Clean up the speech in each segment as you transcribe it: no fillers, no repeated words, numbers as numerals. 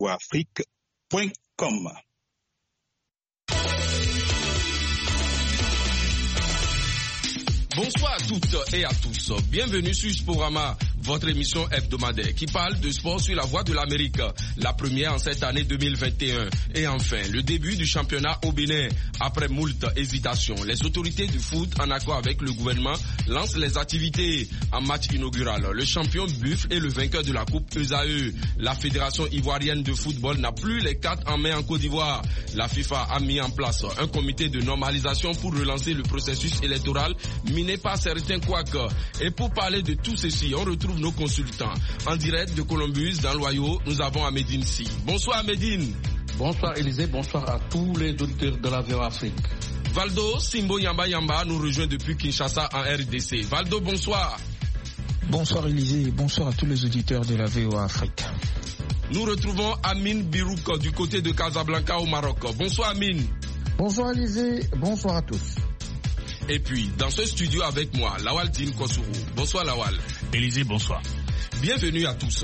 afrique.com. Bonsoir à toutes et à tous. Bienvenue sur Sporama, votre émission hebdomadaire qui parle de sport sur la voie de l'Amérique, la première en cette année 2021. Et enfin, le début du championnat au Bénin. Après moult hésitations, les autorités du foot, en accord avec le gouvernement, lancent les activités. En match inaugural, le champion Buffle et le vainqueur de la Coupe ESAE. La Fédération ivoirienne de football n'a plus les cartes en main en Côte d'Ivoire. La FIFA a mis en place un comité de normalisation pour relancer le processus électoral miné par certains couacs. Et pour parler de tout ceci, on retrouve nos consultants. En direct de Columbus, dans l'Ohio, nous avons Amédine Si. Bonsoir Amédine. Bonsoir Élisée, bonsoir à tous les auditeurs de la VOA Afrique. Valdo Simbo Yamba Yamba nous rejoint depuis Kinshasa en RDC. Valdo, bonsoir. Bonsoir Élisée et bonsoir à tous les auditeurs de la VOA Afrique. Nous retrouvons Amine Birouk du côté de Casablanca au Maroc. Bonsoir Amine. Bonsoir Élisée, bonsoir à tous. Et puis, dans ce studio avec moi, Lawal Din Kossourou. Bonsoir Lawal. Élisée, bonsoir. Bienvenue à tous.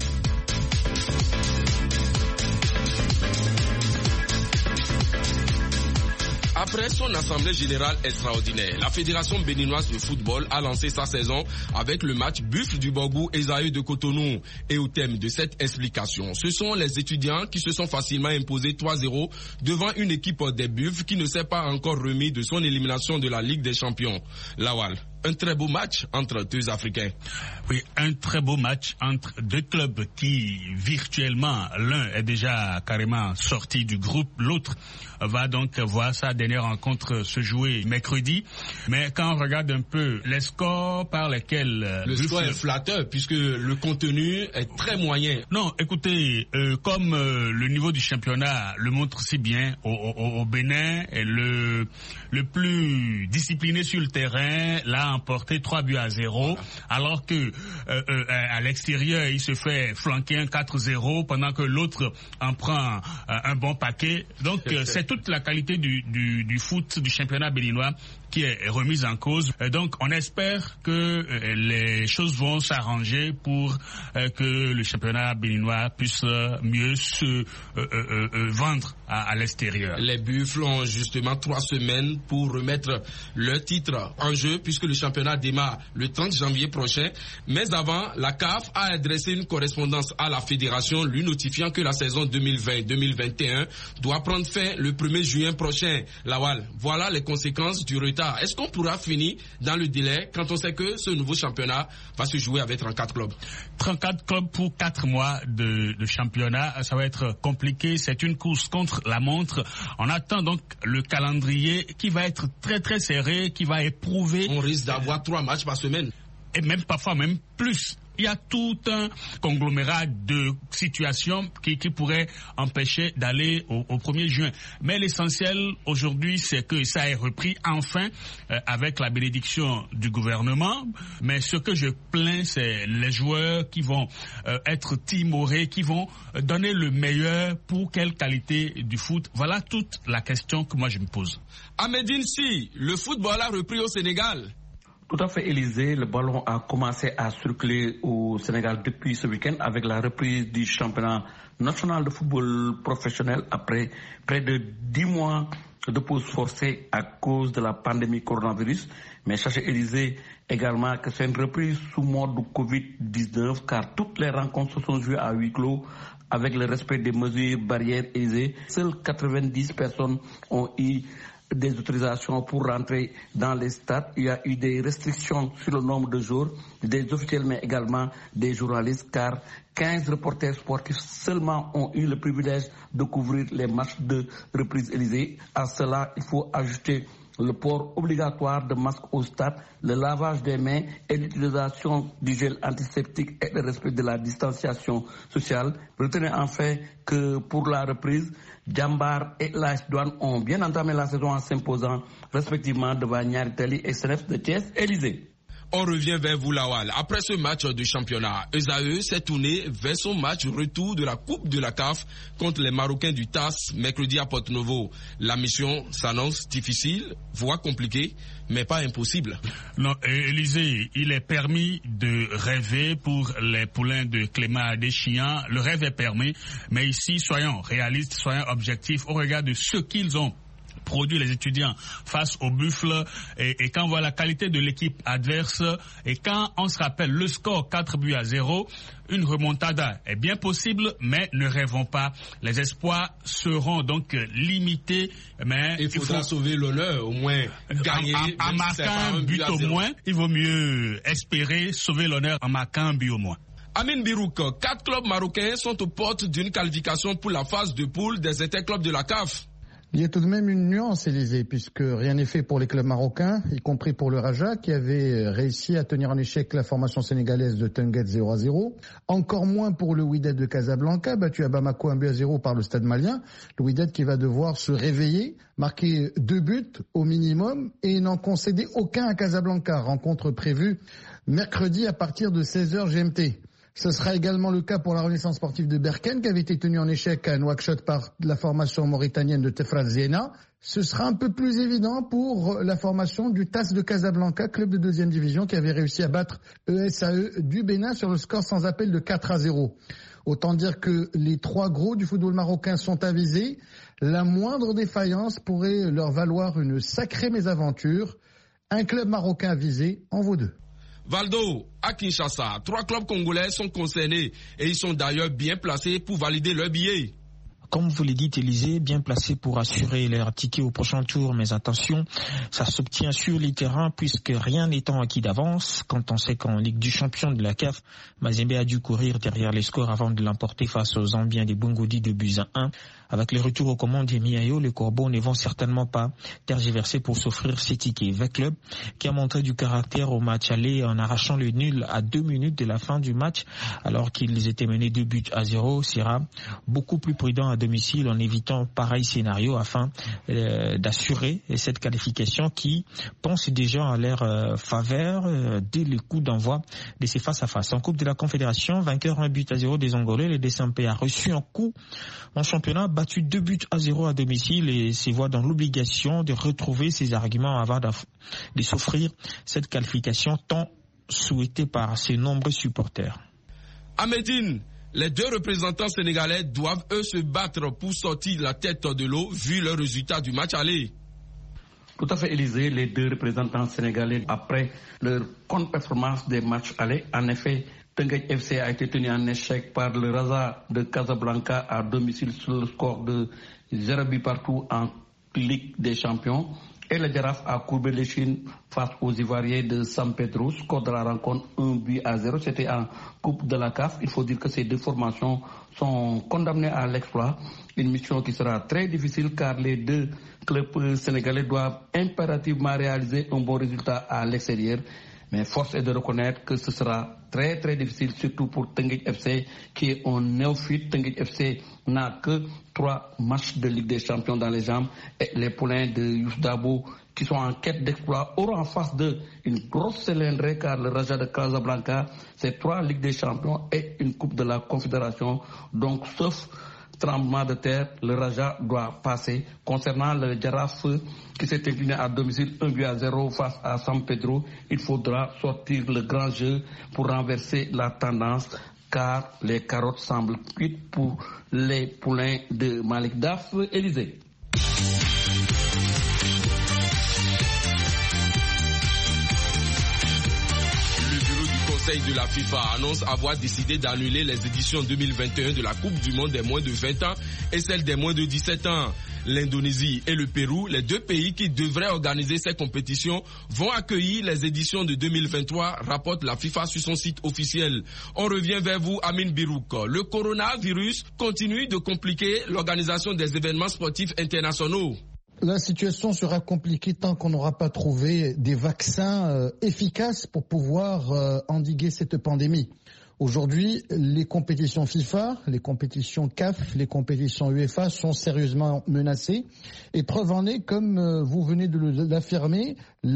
Après son assemblée générale extraordinaire, la Fédération béninoise de football a lancé sa saison avec le match Buffle du Borgou Esaü de Cotonou. Et au thème de cette explication, ce sont les étudiants qui se sont facilement imposés 3-0 devant une équipe des Buffles qui ne s'est pas encore remis de son élimination de la Ligue des Champions. Lawal, un très beau match entre deux Africains. Oui, un très beau match entre deux clubs qui, virtuellement, l'un est déjà carrément sorti du groupe, l'autre va donc voir sa dernière rencontre se jouer mercredi. Mais quand on regarde un peu les scores par lesquels... Le score est flatteur puisque le contenu est très moyen. Non, écoutez, comme le niveau du championnat le montre si bien, au Bénin, le plus discipliné sur le terrain l'a emporté 3-0, alors que à l'extérieur, il se fait flanquer un 4-0 pendant que l'autre en prend un bon paquet. Donc c'est toute la qualité du foot du championnat béninois qui est remise en cause. Donc on espère que les choses vont s'arranger pour que le championnat béninois puisse mieux se vendre à l'extérieur. Les Buffles ont justement 3 semaines pour remettre leur titre en jeu puisque le championnat démarre le 30 janvier prochain. Mais avant, la CAF a adressé une correspondance à la fédération lui notifiant que la saison 2020-2021 doit prendre fin le 1er juin prochain. Lawal, voilà les conséquences du retard. Est-ce qu'on pourra finir dans le délai quand on sait que ce nouveau championnat va se jouer avec 34 clubs? 34 clubs pour 4 mois de championnat, ça va être compliqué. C'est une course contre la montre. On attend donc le calendrier qui va être très très serré, qui va éprouver. On risque d'avoir 3 matchs par semaine. Et même parfois même plus. Il y a tout un conglomérat de situations qui pourraient empêcher d'aller au 1er juin. Mais l'essentiel aujourd'hui, c'est que ça ait repris enfin avec la bénédiction du gouvernement. Mais ce que je plains, c'est les joueurs qui vont être timorés, qui vont donner le meilleur pour quelle qualité du foot. Voilà toute la question que moi je me pose. Amédine Si, le football a repris au Sénégal. Tout à fait, Élisée. Le ballon a commencé à circuler au Sénégal depuis ce week-end avec la reprise du championnat national de football professionnel après près de 10 mois de pause forcée à cause de la pandémie coronavirus. Mais sachez, Élisée, également que c'est une reprise sous mode Covid-19 car toutes les rencontres se sont jouées à huis clos avec le respect des mesures barrières, Élisée. Seules 90 personnes ont eu des autorisations pour rentrer dans les stades. Il y a eu des restrictions sur le nombre de jours, des officiels mais également des journalistes car 15 reporters sportifs seulement ont eu le privilège de couvrir les matchs de reprise Élysée. À cela, il faut ajouter le port obligatoire de masques au stade, le lavage des mains et l'utilisation du gel antiseptique et le respect de la distanciation sociale. Retenez enfin que pour la reprise, Jambar et l'AS Douanes ont bien entamé la saison en s'imposant respectivement devant Niary Tally et CNEPS de Thiès. Élysée. On revient vers vous, Lawal. Après ce match de championnat, Esaü s'est tourné vers son match retour de la Coupe de la CAF contre les Marocains du TAS mercredi à Porto-Novo. La mission s'annonce difficile, voire compliquée, mais pas impossible. Non, Élysée, il est permis de rêver pour les poulains de Clément Adéchian. Le rêve est permis, mais ici, soyons réalistes, soyons objectifs au regard de ce qu'ils ont produit les étudiants face au buffle et quand on voit la qualité de l'équipe adverse et quand on se rappelle le score 4-0, une remontada est bien possible, mais ne rêvons pas. Les espoirs seront donc limités, mais il faudra sauver l'honneur, au moins gagner. En marquant un but au moins, il vaut mieux espérer sauver l'honneur en marquant un but au moins. Amin Birouk, 4 clubs marocains sont aux portes d'une qualification pour la phase de poule des interclubs de la CAF. Il y a tout de même une nuance, Élysée, puisque rien n'est fait pour les clubs marocains, y compris pour le Raja, qui avait réussi à tenir en échec la formation sénégalaise de Teungueth 0-0. Encore moins pour le Wydad de Casablanca, battu à Bamako 1-0 par le Stade malien. Le Wydad qui va devoir se réveiller, marquer 2 buts au minimum et n'en concéder aucun à Casablanca. Rencontre prévue mercredi à partir de 16h GMT. Ce sera également le cas pour la Renaissance sportive de Berkane, qui avait été tenue en échec à Nouakchott par la formation mauritanienne de Tefrat Zena. Ce sera un peu plus évident pour la formation du TAS de Casablanca, club de 2e division, qui avait réussi à battre ESAE du Bénin sur le score sans appel de 4-0. Autant dire que les 3 gros du football marocain sont avisés. La moindre défaillance pourrait leur valoir une sacrée mésaventure. Un club marocain avisé en vaut 2. Valdo, à Kinshasa, 3 clubs congolais sont concernés et ils sont d'ailleurs bien placés pour valider leur billet. Comme vous l'avez dit, Élysée, bien placé pour assurer leur ticket au prochain tour, mais attention, ça s'obtient sur les terrains puisque rien n'étant acquis d'avance. Quand on sait qu'en Ligue du Champion de la CAF, Mazembe a dû courir derrière les scores avant de l'emporter face aux Zambiens des Bongodi de buts à 1. Avec le retour aux commandes des Miayo, les Corbeaux ne vont certainement pas tergiverser pour s'offrir ces tickets. Vec Club, qui a montré du caractère au match aller en arrachant le nul à 2 minutes de la fin du match, alors qu'ils étaient menés 2-0, sera beaucoup plus prudent à domicile en évitant pareil scénario afin d'assurer cette qualification qui pense déjà à leur faveur dès le coup d'envoi de ces face-à-face. En Coupe de la Confédération, vainqueur 1-0 des Angolais, le DSMP a reçu un coup en championnat, battu 2-0 à domicile et se voit dans l'obligation de retrouver ses arguments avant de s'offrir cette qualification tant souhaitée par ses nombreux supporters. À Médine, les 2 représentants sénégalais doivent eux se battre pour sortir la tête de l'eau vu le résultat du match aller. Tout à fait, Élysée, les 2 représentants sénégalais après leur contre-performance des matchs aller, en effet, Teungueth FC a été tenu en échec par le Raja de Casablanca à domicile sur le score de 0 partout en Ligue des Champions. Et le Jaraaf a courbé l'échine face aux Ivoiriens de San Pedro. Score de la rencontre 1-0. C'était en Coupe de la CAF. Il faut dire que ces 2 formations sont condamnées à l'exploit. Une mission qui sera très difficile car les 2 clubs sénégalais doivent impérativement réaliser un bon résultat à l'extérieur. Mais force est de reconnaître que ce sera très très difficile, surtout pour Teungueth FC qui est un néophyte. Teungueth FC n'a que 3 matchs de Ligue des Champions dans les jambes et les poulains de Youssou Dabo qui sont en quête d'exploit auront en face d'eux une grosse cylindrée car le Raja de Casablanca c'est 3 Ligues des Champions et une Coupe de la Confédération. Donc sauf tremblement de terre, le Raja doit passer. Concernant le Jaraaf qui s'est incliné à domicile 1-0 face à San Pedro, il faudra sortir le grand jeu pour renverser la tendance car les carottes semblent cuites pour les poulains de Malik Daf. Élysée. Le Conseil de la FIFA annonce avoir décidé d'annuler les éditions 2021 de la Coupe du Monde des moins de 20 ans et celle des moins de 17 ans. L'Indonésie et le Pérou, les 2 pays qui devraient organiser ces compétitions, vont accueillir les éditions de 2023, rapporte la FIFA sur son site officiel. On revient vers vous, Amin Birouk. Le coronavirus continue de compliquer l'organisation des événements sportifs internationaux. La situation sera compliquée tant qu'on n'aura pas trouvé des vaccins efficaces pour pouvoir endiguer cette pandémie. Aujourd'hui, les compétitions FIFA, les compétitions CAF, les compétitions UEFA sont sérieusement menacées. Et preuve en est, comme vous venez de l'affirmer,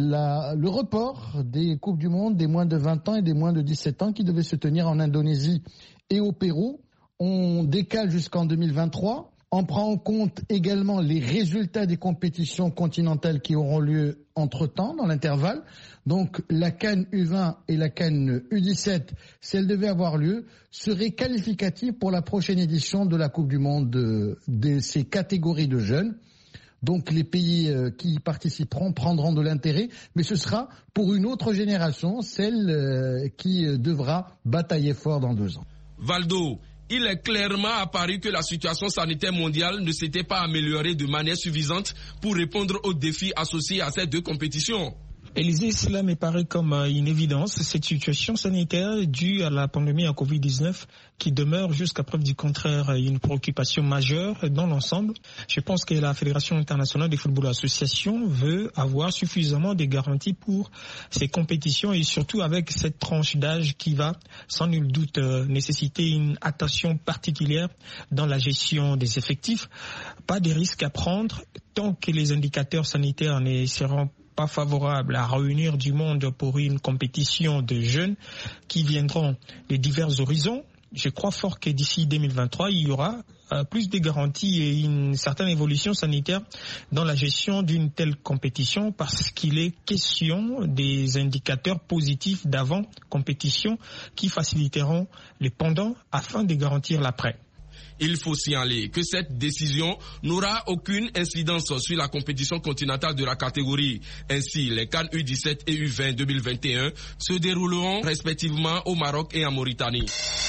le report des Coupes du Monde des moins de 20 ans et des moins de 17 ans qui devaient se tenir en Indonésie et au Pérou. On décale jusqu'en 2023. On prend en compte également les résultats des compétitions continentales qui auront lieu entre-temps, dans l'intervalle. Donc la CAN U20 et la CAN U17, si elles devaient avoir lieu, seraient qualificatives pour la prochaine édition de la Coupe du Monde de ces catégories de jeunes. Donc les pays qui y participeront prendront de l'intérêt, mais ce sera pour une autre génération, celle qui devra batailler fort dans 2 ans. Valdo, il est clairement apparu que la situation sanitaire mondiale ne s'était pas améliorée de manière suffisante pour répondre aux défis associés à ces 2 compétitions. Élisée, cela me paraît comme une évidence. Cette situation sanitaire due à la pandémie à Covid-19 qui demeure jusqu'à preuve du contraire une préoccupation majeure dans l'ensemble. Je pense que la Fédération internationale de football association veut avoir suffisamment de garanties pour ces compétitions et surtout avec cette tranche d'âge qui va sans nul doute nécessiter une attention particulière dans la gestion des effectifs. Pas de risques à prendre tant que les indicateurs sanitaires ne seront pas favorable à réunir du monde pour une compétition de jeunes qui viendront de divers horizons. Je crois fort que d'ici 2023, il y aura plus de garanties et une certaine évolution sanitaire dans la gestion d'une telle compétition parce qu'il est question des indicateurs positifs d'avant-compétition qui faciliteront les pendants afin de garantir l'après. Il faut signaler que cette décision n'aura aucune incidence sur la compétition continentale de la catégorie. Ainsi, les CAN U17 et U20 2021 se dérouleront respectivement au Maroc et en Mauritanie.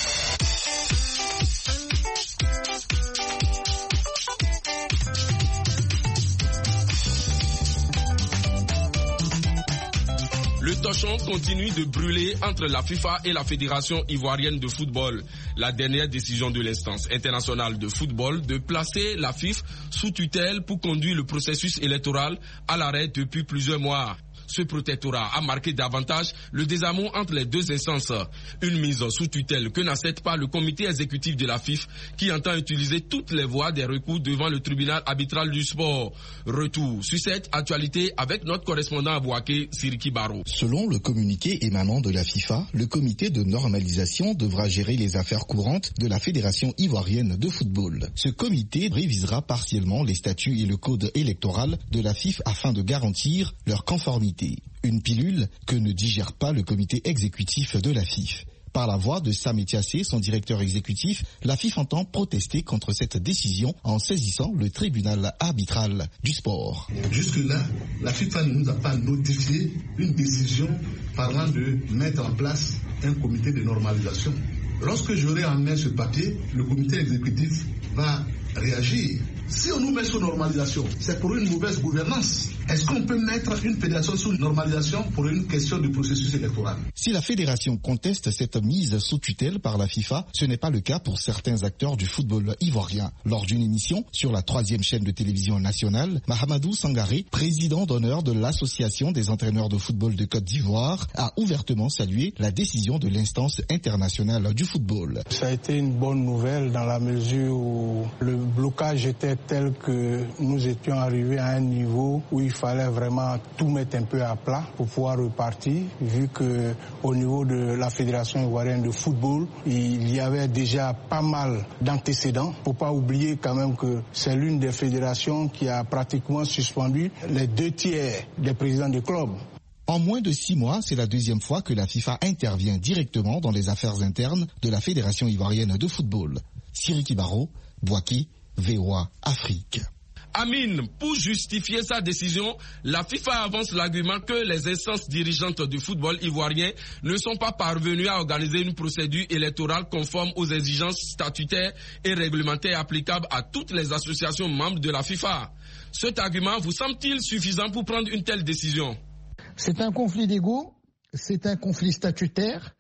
Le torchon continue de brûler entre la FIFA et la Fédération ivoirienne de football. La dernière décision de l'instance internationale de football de placer la FIFA sous tutelle pour conduire le processus électoral à l'arrêt depuis plusieurs mois. Ce protectorat a marqué davantage le désamour entre les 2 instances. Une mise sous tutelle que n'accepte pas le comité exécutif de la FIFA qui entend utiliser toutes les voies des recours devant le tribunal arbitral du sport. Retour sur cette actualité avec notre correspondant à Bouaké, Siriki Baro. Selon le communiqué émanant de la FIFA, le comité de normalisation devra gérer les affaires courantes de la Fédération ivoirienne de football. Ce comité révisera partiellement les statuts et le code électoral de la FIFA afin de garantir leur conformité. Une pilule que ne digère pas le comité exécutif de la FIFA. Par la voix de Sam Etiassé, son directeur exécutif, la FIFA entend protester contre cette décision en saisissant le tribunal arbitral du sport. Jusque-là, la FIFA ne nous a pas notifié une décision parlant de mettre en place un comité de normalisation. Lorsque j'aurai en main ce papier, le comité exécutif va réagir. Si on nous met sous normalisation, c'est pour une mauvaise gouvernance. Est-ce qu'on peut mettre une fédération sous normalisation pour une question de processus électoral? Si la fédération conteste cette mise sous tutelle par la FIFA, ce n'est pas le cas pour certains acteurs du football ivoirien. Lors d'une émission sur la 3e chaîne de télévision nationale, Mahamadou Sangaré, président d'honneur de l'Association des entraîneurs de football de Côte d'Ivoire, a ouvertement salué la décision de l'instance internationale du football. Ça a été une bonne nouvelle dans la mesure où le blocage était tel que nous étions arrivés à un niveau où il fallait vraiment tout mettre un peu à plat pour pouvoir repartir, vu que au niveau de la Fédération ivoirienne de football, il y avait déjà pas mal d'antécédents. Faut pas oublier quand même que c'est l'une des fédérations qui a pratiquement suspendu les 2/3 des présidents de clubs. En moins de 6 mois, c'est la 2e fois que la FIFA intervient directement dans les affaires internes de la Fédération ivoirienne de football. Siriki Baro, Bouaké, VOA Afrique. Amine, pour justifier sa décision, la FIFA avance l'argument que les instances dirigeantes du football ivoirien ne sont pas parvenues à organiser une procédure électorale conforme aux exigences statutaires et réglementaires applicables à toutes les associations membres de la FIFA. Cet argument vous semble-t-il suffisant pour prendre une telle décision? C'est un conflit d'ego, c'est un conflit statutaire,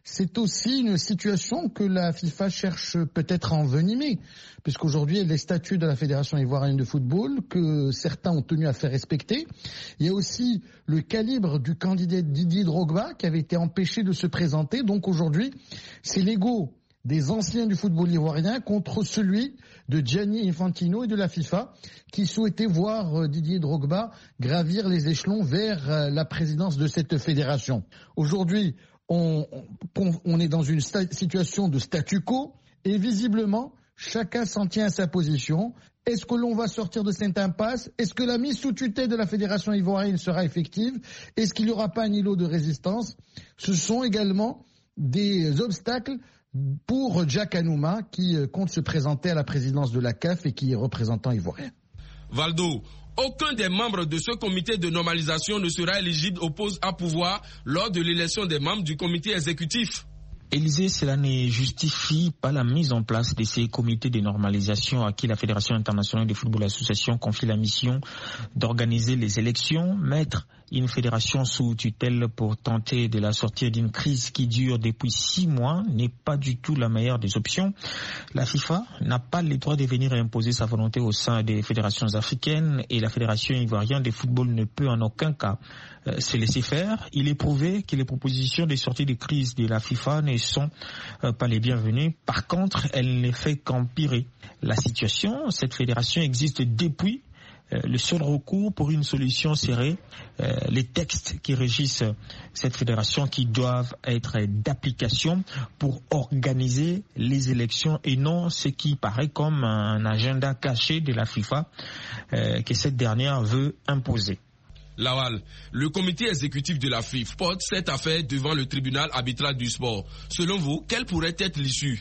c'est aussi une situation que la FIFA cherche peut-être à envenimer, puisqu'aujourd'hui, les statuts de la Fédération ivoirienne de football que certains ont tenu à faire respecter. Il y a aussi le calibre du candidat Didier Drogba qui avait été empêché de se présenter. Donc aujourd'hui, c'est l'ego des anciens du football ivoirien contre celui de Gianni Infantino et de la FIFA qui souhaitaient voir Didier Drogba gravir les échelons vers la présidence de cette fédération. Aujourd'hui, on est dans une situation de statu quo et visiblement, chacun s'en tient à sa position. Est-ce que l'on va sortir de cette impasse? Est-ce que la mise sous tutelle de la fédération ivoirienne sera effective? Est-ce qu'il n'y aura pas un îlot de résistance? Ce sont également des obstacles pour Jack Anouma qui compte se présenter à la présidence de la CAF et qui est représentant ivoirien. Valdo, aucun des membres de ce comité de normalisation ne sera éligible au poste à pouvoir lors de l'élection des membres du comité exécutif. Élysée, cela ne justifie pas la mise en place de ces comités de normalisation à qui la Fédération internationale de football association confie la mission d'organiser les élections, mettre une fédération sous tutelle pour tenter de la sortir d'une crise qui dure depuis 6 mois n'est pas du tout la meilleure des options. La FIFA n'a pas le droit de venir imposer sa volonté au sein des fédérations africaines et la Fédération ivoirienne de football ne peut en aucun cas se laisser faire. Il est prouvé que les propositions de sortie de crise de la FIFA ne sont pas les bienvenues. Par contre, elle ne fait qu'empirer la situation. Cette fédération existe depuis. Le seul recours pour une solution serait les textes qui régissent cette fédération qui doivent être d'application pour organiser les élections et non ce qui paraît comme un agenda caché de la FIFA que cette dernière veut imposer. Lawal, le comité exécutif de la FIFA porte cette affaire devant le tribunal arbitral du sport. Selon vous, quelle pourrait être l'issue?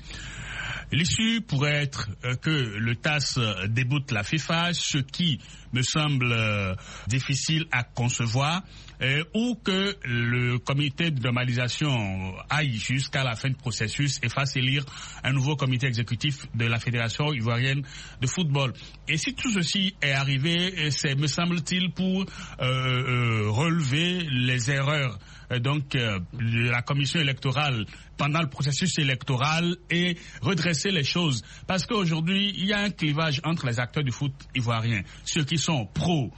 L'issue pourrait être que le TAS déboute la FIFA, ce qui me semble difficile à concevoir, ou que le comité de normalisation aille jusqu'à la fin du processus et fasse élire un nouveau comité exécutif de la Fédération ivoirienne de football. Et si tout ceci est arrivé, c'est, me semble-t-il, pour relever les erreurs de la commission électorale pendant le processus électoral et redresser les choses. Parce qu'aujourd'hui, il y a un clivage entre les acteurs du foot ivoirien. Ceux qui sont pro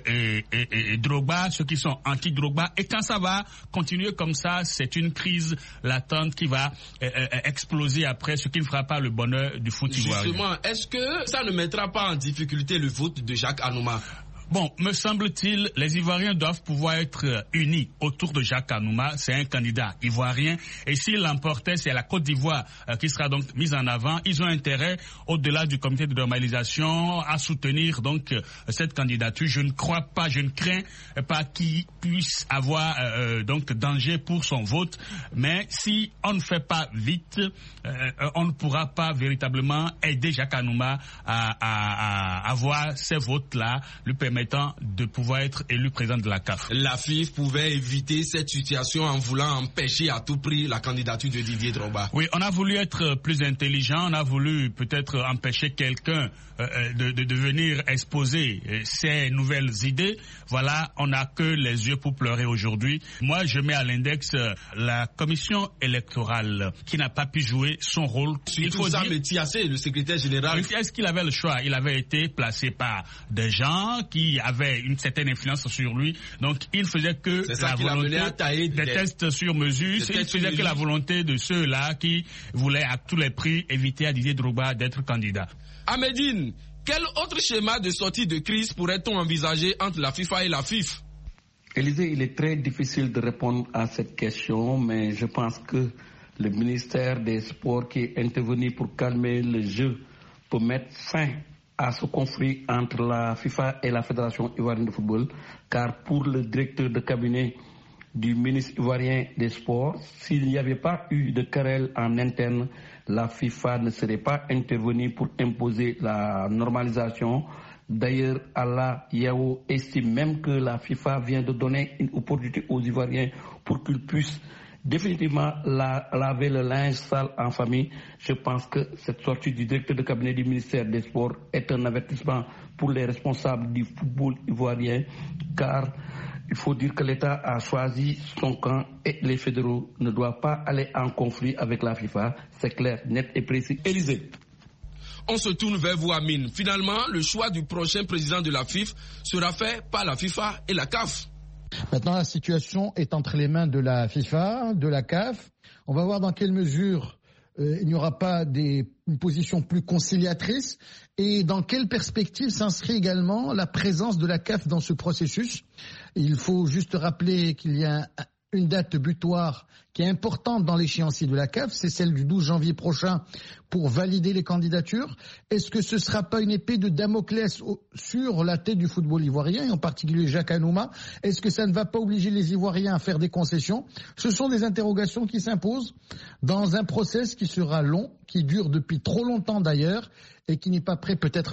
Drogba, ceux qui sont anti-Drogba. Et quand ça va continuer comme ça, c'est une crise latente qui va exploser après, ce qui ne fera pas le bonheur du foot ivoirien. Justement, est-ce que ça ne mettra pas en difficulté le vote de Jacques Anouma? Bon, me semble-t-il, les Ivoiriens doivent pouvoir être unis autour de Jacques Anouma. C'est un candidat ivoirien. Et s'il l'emportait, c'est la Côte d'Ivoire qui sera donc mise en avant. Ils ont intérêt, au-delà du comité de normalisation, à soutenir donc cette candidature. Je ne crois pas, je ne crains pas qu'il puisse avoir donc danger pour son vote. Mais si on ne fait pas vite, on ne pourra pas véritablement aider Jacques Anouma à avoir ces votes-là, lui permettant de pouvoir être élu président de la CAF. La FIFA pouvait éviter cette situation en voulant empêcher à tout prix la candidature de Didier Drogba. Oui, on a voulu être plus intelligent, on a voulu peut-être empêcher quelqu'un de venir exposer ses nouvelles idées. Voilà, on n'a que les yeux pour pleurer aujourd'hui. Moi, je mets à l'index la commission électorale qui n'a pas pu jouer son rôle. Il faut dire Metiassé, le secrétaire général. Est-ce qu'il avait le choix? Il avait été placé par des gens qui avaient une certaine influence sur lui. Donc, il faisait que la volonté des tests sur mesure. Il faisait que la volonté de ceux-là qui voulaient à tous les prix éviter à Didier Drogba d'être candidat. Ahmedine, quel autre schéma de sortie de crise pourrait-on envisager entre la FIFA et la FIF? Élysée, il est très difficile de répondre à cette question, mais je pense que le ministère des Sports qui est intervenu pour calmer le jeu, pour mettre fin à ce conflit entre la FIFA et la Fédération ivoirienne de football, car pour le directeur de cabinet du ministre ivoirien des Sports, s'il n'y avait pas eu de querelle en interne, la FIFA ne serait pas intervenue pour imposer la normalisation. D'ailleurs, Allah Yao estime même que la FIFA vient de donner une opportunité aux Ivoiriens pour qu'ils puissent définitivement laver le linge sale en famille. Je pense que cette sortie du directeur de cabinet du ministère des Sports est un avertissement pour les responsables du football ivoirien, car Il faut dire que l'État a choisi son camp et les fédéraux ne doivent pas aller en conflit avec la FIFA. C'est clair, net et précis. Élysée. On se tourne vers vous, Amine. Finalement, le choix du prochain président de la FIFA sera fait par la FIFA et la CAF. Maintenant, la situation est entre les mains de la FIFA, de la CAF. On va voir dans quelle mesure il n'y aura pas une position plus conciliatrice et dans quelle perspective s'inscrit également la présence de la CAF dans ce processus. Il faut juste rappeler qu'il y a une date butoir qui est importante dans l'échéancier de la CAF, c'est celle du 12 janvier prochain pour valider les candidatures. Est-ce que ce ne sera pas une épée de Damoclès sur la tête du football ivoirien, et en particulier Jacques Anouma? Est-ce que ça ne va pas obliger les Ivoiriens à faire des concessions? Ce sont des interrogations qui s'imposent dans un process qui sera long, qui dure depuis trop longtemps d'ailleurs, et qui n'est pas prêt peut-être